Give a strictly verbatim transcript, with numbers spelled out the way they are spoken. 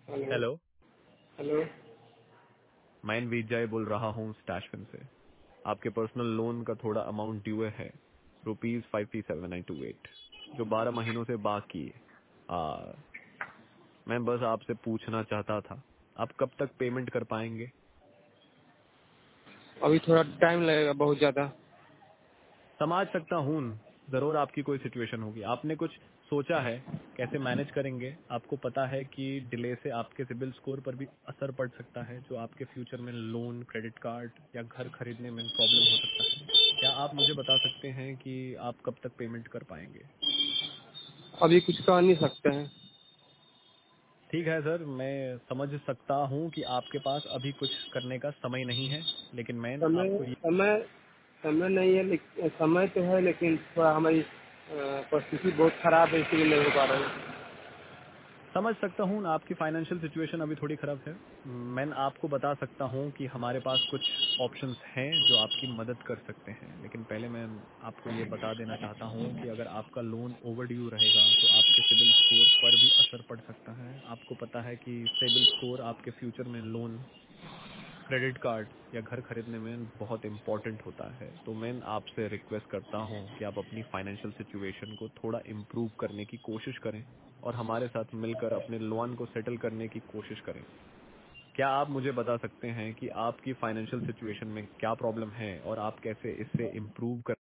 Hello. Hello. Hello. मैं विजय बोल रहा हूँ स्टैशफिन से। आपके पर्सनल लोन का थोड़ा अमाउंट ड्यू है, rupees five three seven nine two eight, जो बारह महीनों से बाकी है। आ, मैं बस आपसे पूछना चाहता था, आप कब तक पेमेंट कर पाएंगे? अभी थोड़ा टाइम लगेगा, बहुत ज्यादा। समझ सकता हूँ, जरूर आपकी कोई सिचुएशन होगी। आपने कुछ सोचा है कैसे मैनेज करेंगे? आपको पता है कि डिले से आपके सिबिल स्कोर पर भी असर पड़ सकता है, जो आपके फ्यूचर में लोन, क्रेडिट कार्ड या घर खरीदने में प्रॉब्लम हो सकता है। क्या आप मुझे बता सकते हैं कि आप कब तक पेमेंट कर पाएंगे? अभी कुछ कह नहीं सकते हैं। ठीक है सर, मैं समझ सकता हूँ कि आपके पास अभी कुछ करने का समय नहीं है, लेकिन मैं समय आपको ये समय समय नहीं है, लेकिन समय तो है, लेकिन थोड़ा हमारी अ, परिस्थिति बहुत खराब है, इसलिए नहीं हो पा रहा है। समझ सकता हूँ ना, आपकी फाइनेंशियल सिचुएशन अभी थोड़ी खराब है। मैं आपको बता सकता हूँ कि हमारे पास कुछ ऑप्शंस हैं जो आपकी मदद कर सकते हैं, लेकिन पहले मैं आपको ये बता देना चाहता हूँ कि अगर आपका लोन ओवर ड्यू रहेगा तो आपके सिबिल स्कोर पर भी असर पड़ सकता है। आपको पता है कि सिबिल स्कोर आपके फ्यूचर में लोन, क्रेडिट कार्ड या घर खरीदने में बहुत इम्पोर्टेंट होता है। तो मैं आपसे रिक्वेस्ट करता हूँ कि आप अपनी फाइनेंशियल सिचुएशन को थोड़ा इम्प्रूव करने की कोशिश करें और हमारे साथ मिलकर अपने लोन को सेटल करने की कोशिश करें। क्या आप मुझे बता सकते हैं कि आपकी फाइनेंशियल सिचुएशन में क्या प्रॉब्लम है और आप कैसे इससे इम्प्रूव कर